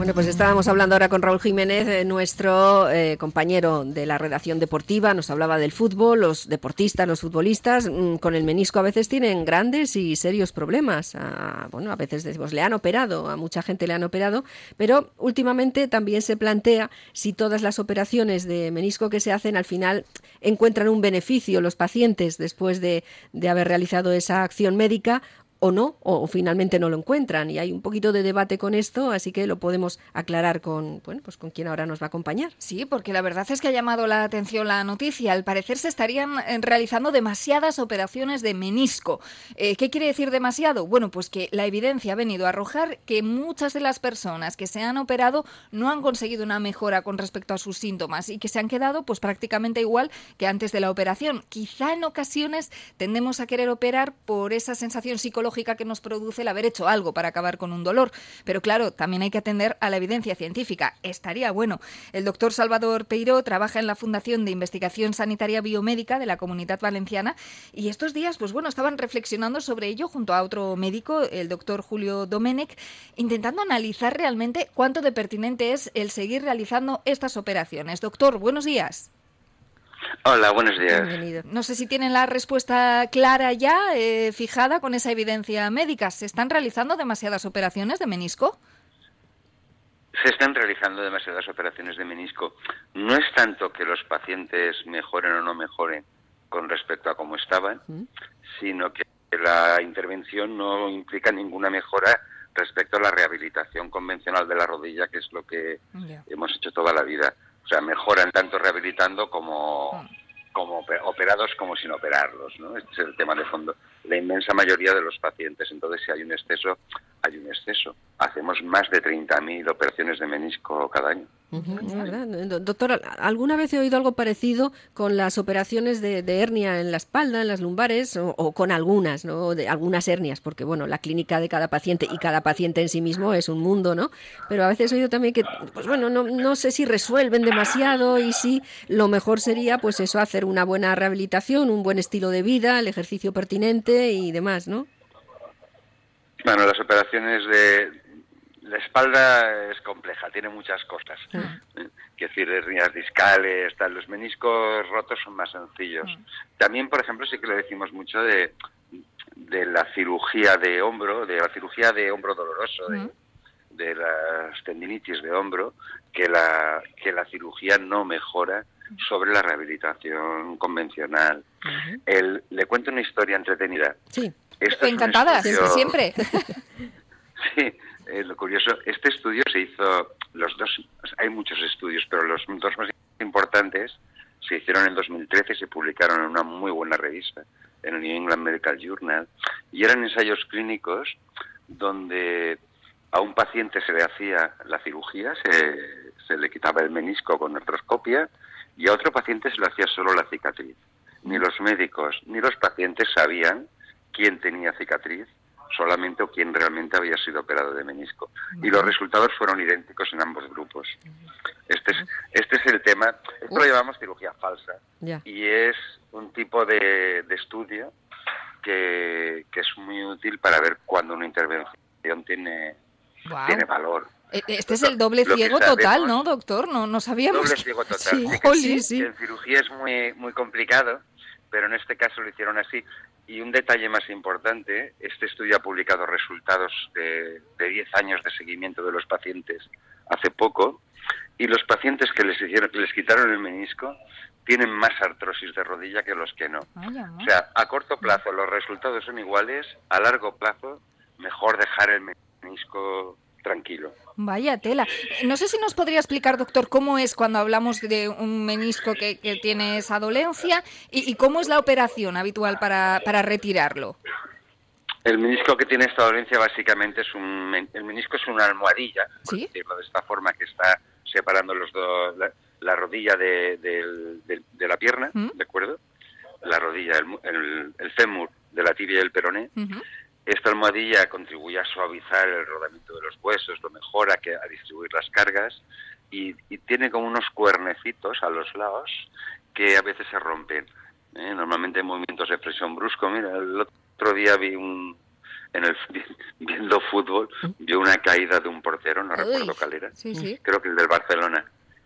Bueno, pues estábamos hablando ahora con Raúl Jiménez, nuestro compañero de la redacción deportiva. Nos hablaba del fútbol, los deportistas, los futbolistas, con el menisco a veces tienen grandes y serios problemas. Bueno, a veces decimos, le han operado, a mucha gente le han operado, pero últimamente también se plantea si todas las operaciones de menisco que se hacen al final encuentran un beneficio los pacientes después de haber realizado esa acción médica, o no, o finalmente no lo encuentran, y hay un poquito de debate con esto, así que lo podemos aclarar con quien ahora nos va a acompañar. Sí, porque la verdad es que ha llamado la atención la noticia. Al parecer se estarían realizando demasiadas operaciones de menisco. ¿Qué quiere decir demasiado? Bueno, pues que la evidencia ha venido a arrojar que muchas de las personas que se han operado no han conseguido una mejora con respecto a sus síntomas y que se han quedado pues prácticamente igual que antes de la operación. Quizá en ocasiones tendemos a querer operar por esa sensación psicológica que nos produce el haber hecho algo para acabar con un dolor. Pero claro, también hay que atender a la evidencia científica. Estaría bueno. El doctor Salvador Peiró trabaja en la Fundación de Investigación Sanitaria Biomédica de la Comunitat Valenciana y estos días, pues bueno, estaban reflexionando sobre ello junto a otro médico, el doctor Julio Domènech, intentando analizar realmente cuánto de pertinente es el seguir realizando estas operaciones. Doctor, buenos días. Hola, buenos días. Bienvenido. No sé si tienen la respuesta clara ya, fijada con esa evidencia médica. ¿Se están realizando demasiadas operaciones de menisco? Se están realizando demasiadas operaciones de menisco. No es tanto que los pacientes mejoren o no mejoren con respecto a cómo estaban, sino que la intervención no implica ninguna mejora respecto a la rehabilitación convencional de la rodilla, que es lo que hemos hecho toda la vida. O sea, mejoran tanto rehabilitando como operados como sin operarlos, ¿no? Este es el tema de fondo. La inmensa mayoría de los pacientes. Entonces, si hay un exceso, hay un exceso. Hacemos más de 30.000 operaciones de menisco cada año. ¿Verdad? Doctor, ¿alguna vez he oído algo parecido con las operaciones de hernia en la espalda, en las lumbares, o con algunas, ¿no? De algunas hernias, porque bueno, la clínica de cada paciente y cada paciente en sí mismo es un mundo, ¿no? Pero a veces he oído también que, pues bueno, no sé si resuelven demasiado y si lo mejor sería, pues eso, hacer una buena rehabilitación, un buen estilo de vida, el ejercicio pertinente y demás, ¿no? Bueno, las operaciones de la espalda es compleja, tiene muchas cosas. Quiero decir, hernias discales, tal. Los meniscos rotos son más sencillos. También, por ejemplo, sí que le decimos mucho de la cirugía de hombro, doloroso, de las tendinitis de hombro, que la cirugía no mejora sobre la rehabilitación convencional. Le cuento una historia entretenida. Sí, encantada, siempre. Sí. Lo curioso, este estudio se hizo, hay muchos estudios, pero los dos más importantes se hicieron en 2013 y se publicaron en una muy buena revista, en el New England Medical Journal, y eran ensayos clínicos donde a un paciente se le hacía la cirugía, se le quitaba el menisco con artroscopia, y a otro paciente se le hacía solo la cicatriz. Ni los médicos ni los pacientes sabían quién tenía cicatriz, solamente o quién realmente había sido operado de menisco. Y los resultados fueron idénticos en ambos grupos. Este es el tema. Esto lo llamamos cirugía falsa. Y es un tipo de estudio que es muy útil para ver cuando una intervención tiene valor. Este es el doble ciego total, ¿no, doctor? No sabíamos. Doble ciego total. Sí. En cirugía es muy, muy complicado, pero en este caso lo hicieron así. Y un detalle más importante, este estudio ha publicado resultados de 10 años de seguimiento de los pacientes hace poco, y los pacientes que les quitaron el menisco tienen más artrosis de rodilla que los que no. O sea, a corto plazo los resultados son iguales, a largo plazo mejor dejar el menisco tranquilo. Vaya tela. No sé si nos podría explicar, doctor, cómo es cuando hablamos de un menisco que tiene esa dolencia y cómo es la operación habitual para retirarlo. El menisco que tiene esta dolencia básicamente el menisco es una almohadilla, por decirlo de esta forma, que está separando la rodilla de la pierna, ¿de acuerdo? La rodilla, el fémur de la tibia y el peroné. Esta almohadilla contribuye a suavizar el rodamiento de los huesos, lo mejora, a distribuir las cargas, y tiene como unos cuernecitos a los lados que a veces se rompen. Normalmente en movimientos de presión brusco. Mira, el otro día vi viendo fútbol, vio una caída de un portero, no recuerdo cuál era, creo que el del Barcelona,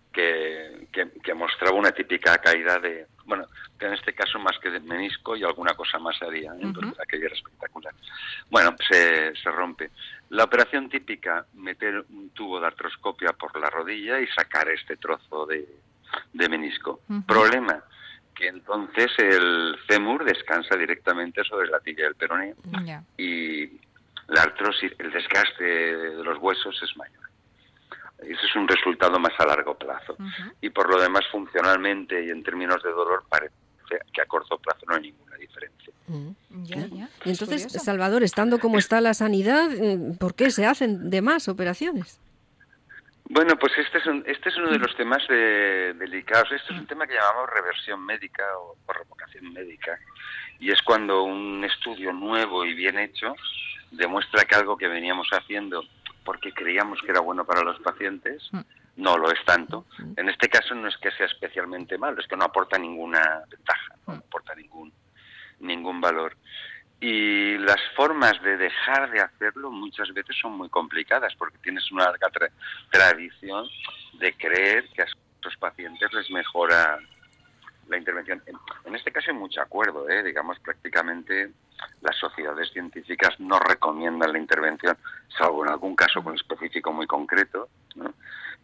que mostraba una típica caída de, bueno, que en este caso más que de menisco y alguna cosa más haría, entonces aquello era espectacular. Bueno, se rompe. La operación típica, meter un tubo de artroscopia por la rodilla y sacar este trozo de menisco. Problema, que entonces el fémur descansa directamente sobre la tibia del peroné y la artrosis, el desgaste de los huesos es mayor. Ese es un resultado más a largo plazo. Y por lo demás, funcionalmente y en términos de dolor, parece que a corto plazo no hay ninguna diferencia. Y entonces, Salvador, estando como está la sanidad, ¿por qué se hacen de más operaciones? Bueno, pues este es uno de los temas delicados. Este es un tema que llamamos reversión médica o revocación médica. Y es cuando un estudio nuevo y bien hecho demuestra que algo que veníamos haciendo porque creíamos que era bueno para los pacientes, no lo es tanto. En este caso no es que sea especialmente malo, es que no aporta ninguna ventaja, no aporta ningún valor. Y las formas de dejar de hacerlo muchas veces son muy complicadas, porque tienes una larga tradición de creer que a estos pacientes les mejora la intervención. En este caso hay mucho acuerdo, digamos, prácticamente las sociedades científicas no recomiendan la intervención, salvo en algún caso específico muy concreto, ¿no?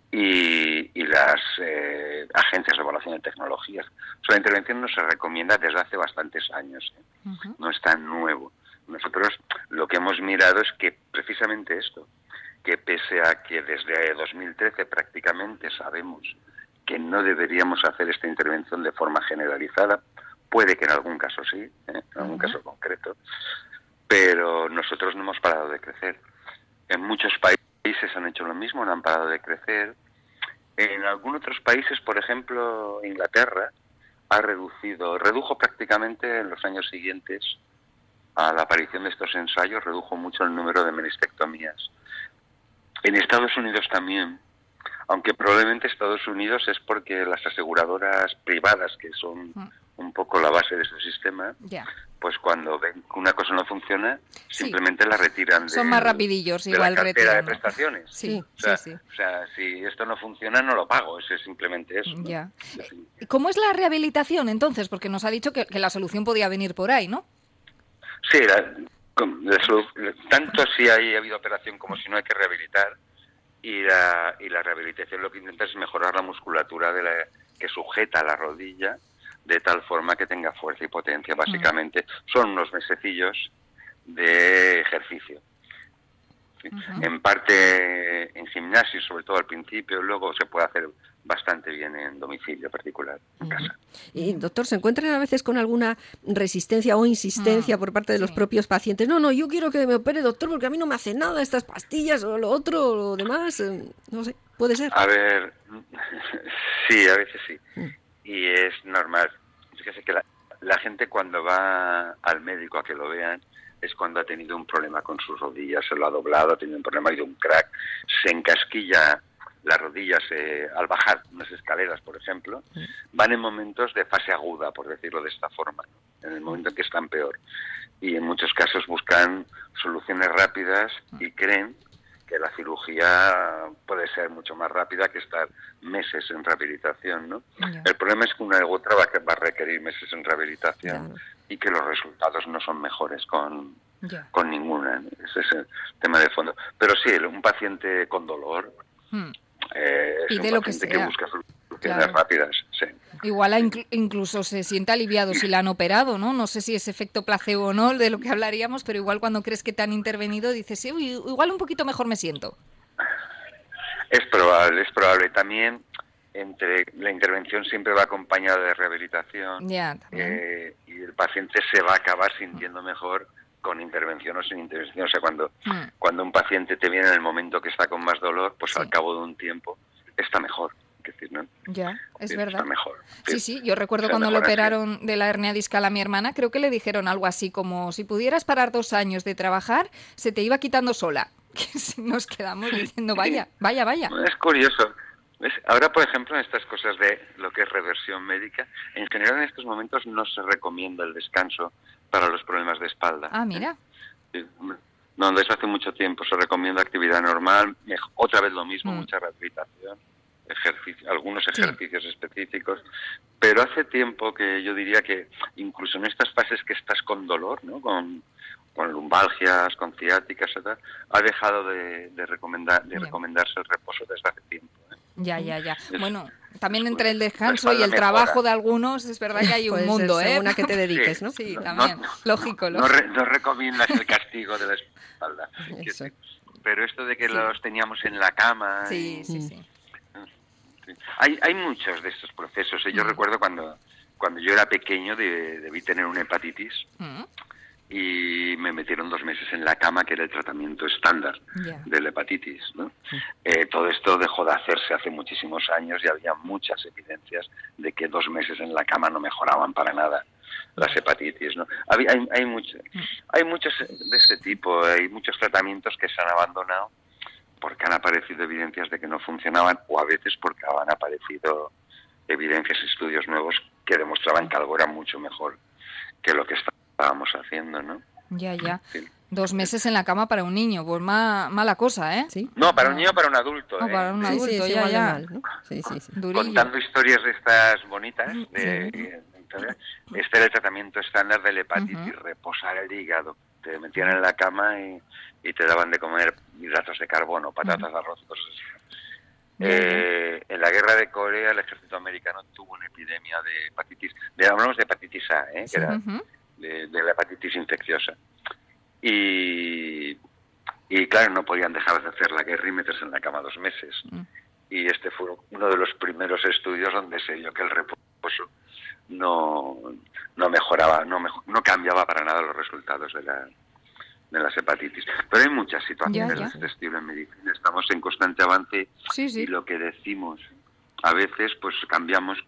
Y las agencias de evaluación de tecnologías. O sea, la intervención no se recomienda desde hace bastantes años, no es tan nuevo. Nosotros lo que hemos mirado es que precisamente esto, que pese a que desde 2013 prácticamente sabemos que no deberíamos hacer esta intervención de forma generalizada, puede que en algún caso sí, en algún caso concreto, pero nosotros no hemos parado de crecer. En muchos países han hecho lo mismo, no han parado de crecer. En algunos otros países, por ejemplo, Inglaterra, redujo prácticamente en los años siguientes a la aparición de estos ensayos, redujo mucho el número de menistectomías. En Estados Unidos también, aunque probablemente Estados Unidos es porque las aseguradoras privadas, que son un poco la base de su sistema, pues cuando ven que una cosa no funciona, simplemente la retiran son más rapidillos, de igual la cartera de retiran, prestaciones. O sea, si esto no funciona, no lo pago, es simplemente eso. ¿No? ¿Cómo es la rehabilitación entonces? Porque nos ha dicho que la solución podía venir por ahí, ¿no? Sí, tanto si ha habido operación como si no hay que rehabilitar. Y la rehabilitación lo que intenta es mejorar la musculatura que sujeta la rodilla de tal forma que tenga fuerza y potencia. Básicamente son unos mesecillos de ejercicio. En parte en gimnasio, sobre todo al principio, luego se puede hacer bastante bien en domicilio particular, en casa. Y, doctor, ¿se encuentran a veces con alguna resistencia o insistencia por parte de los propios pacientes? No, yo quiero que me opere, doctor, porque a mí no me hace nada estas pastillas o lo otro o lo demás. No sé, puede ser. A ver, sí, a veces sí. Y es normal. Fíjese que la gente cuando va al médico a que lo vean es cuando ha tenido un problema con sus rodillas, se lo ha doblado, ha tenido un problema, ha ido un crack, se encasquilla las rodillas al bajar unas escaleras, por ejemplo, van en momentos de fase aguda, por decirlo de esta forma, ¿no? En el momento en que están peor. Y en muchos casos buscan soluciones rápidas y creen que la cirugía puede ser mucho más rápida que estar meses en rehabilitación, ¿no? El problema es que una u otra va a requerir meses en rehabilitación y que los resultados no son mejores con ninguna, ¿no? Ese es el tema de fondo. Pero sí, un paciente con dolor es un paciente que busca soluciones rápidas, sí. Igual incluso se siente aliviado si la han operado, ¿no? No sé si es efecto placebo o no, de lo que hablaríamos, pero igual cuando crees que te han intervenido dices, sí, igual un poquito mejor me siento. Es probable. También la intervención siempre va acompañada de rehabilitación y el paciente se va a acabar sintiendo mejor con intervención o sin intervención. O sea, cuando un paciente te viene en el momento que está con más dolor, pues al cabo de un tiempo está mejor. Decir, ¿no? Es verdad. Mejor. Sí, yo recuerdo cuando le operaron de la hernia discal a mi hermana, creo que le dijeron algo así como, si pudieras parar 2 años de trabajar, se te iba quitando sola. Que nos quedamos diciendo, vaya. Es curioso. ¿Ves? Ahora, por ejemplo, en estas cosas de lo que es reversión médica, en general en estos momentos no se recomienda el descanso para los problemas de espalda. Mira. No, desde hace mucho tiempo se recomienda actividad normal, otra vez lo mismo, mucha rehabilitación, algunos ejercicios específicos, pero hace tiempo que yo diría que incluso en estas fases que estás con dolor, ¿no? Con lumbalgias, con ciáticas, etc., ha dejado de recomendarse el reposo desde hace tiempo. Ya. Bueno, también entre el descanso y el trabajo de algunos es verdad que hay un mundo, según a qué te dediques, ¿no? Sí, también. Lógico. No recomiendas el castigo de la espalda. Pero esto de que los teníamos en la cama... Sí. Hay muchos de estos procesos. Yo recuerdo cuando yo era pequeño debí tener una hepatitis y me metieron 2 meses en la cama, que era el tratamiento estándar de la hepatitis, ¿no? Todo esto dejó de hacerse hace muchísimos años y había muchas evidencias de que 2 meses en la cama no mejoraban para nada las hepatitis, ¿no? Hay muchos de este tipo, hay muchos tratamientos que se han abandonado porque han aparecido evidencias de que no funcionaban, o a veces porque han aparecido evidencias y estudios nuevos que demostraban que algo era mucho mejor que lo que estábamos haciendo, ¿no? Ya. Sí. 2 meses en la cama para un niño, pues mala cosa, ¿eh? ¿Sí? No, para un niño o para un adulto. No, para un adulto, sí, ya. mal, ¿no? Sí. Durillo. Contando historias de estas bonitas, este era el tratamiento estándar de la hepatitis, reposar el hígado. Te metían en la cama y te daban de comer hidratos de carbono, patatas, arroz, cosas así. En la guerra de Corea el ejército americano tuvo una epidemia de hepatitis, hablamos de hepatitis A, que era de la hepatitis infecciosa. Y claro, no podían dejar de hacer la guerra y meterse en la cama 2 meses. Y este fue uno de los primeros estudios donde se vio que el reposo no mejoraba, no cambiaba para nada los resultados de las hepatitis. Pero hay muchas situaciones de este estilo en medicina. Estamos en constante avance y lo que decimos a veces pues cambiamos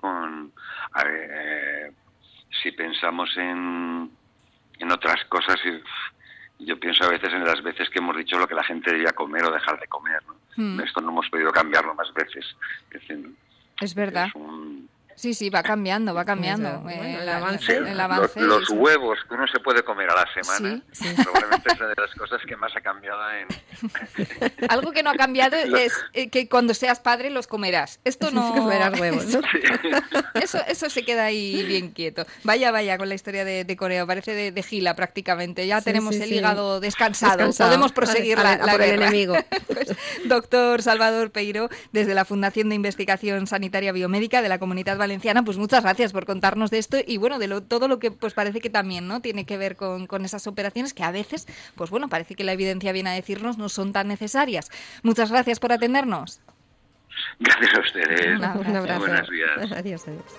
si pensamos en otras cosas. Yo pienso a veces en las veces que hemos dicho lo que la gente debía comer o dejar de comer, ¿no? Esto no hemos podido cambiarlo más veces. Es verdad. Sí, va cambiando. Bueno, el avance. Los huevos que uno se puede comer a la semana, probablemente es una de las cosas que más ha cambiado Algo que no ha cambiado es que cuando seas padre los comerás. Esto no... comerás huevos, ¿no? Eso se queda ahí bien quieto. Vaya con la historia de Corea. Parece de Gila prácticamente. Ya tenemos el hígado descansado. Podemos proseguir la por el enemigo. Pues, doctor Salvador Peiró, desde la Fundación de Investigación Sanitaria Biomédica de la Comunidad Valenciana, pues muchas gracias por contarnos de esto y bueno, de todo lo que pues parece que también no tiene que ver con esas operaciones que a veces, pues bueno, parece que la evidencia viene a decirnos no son tan necesarias. Muchas gracias por atendernos. Gracias a ustedes. Un abrazo. Buenos días. Adiós.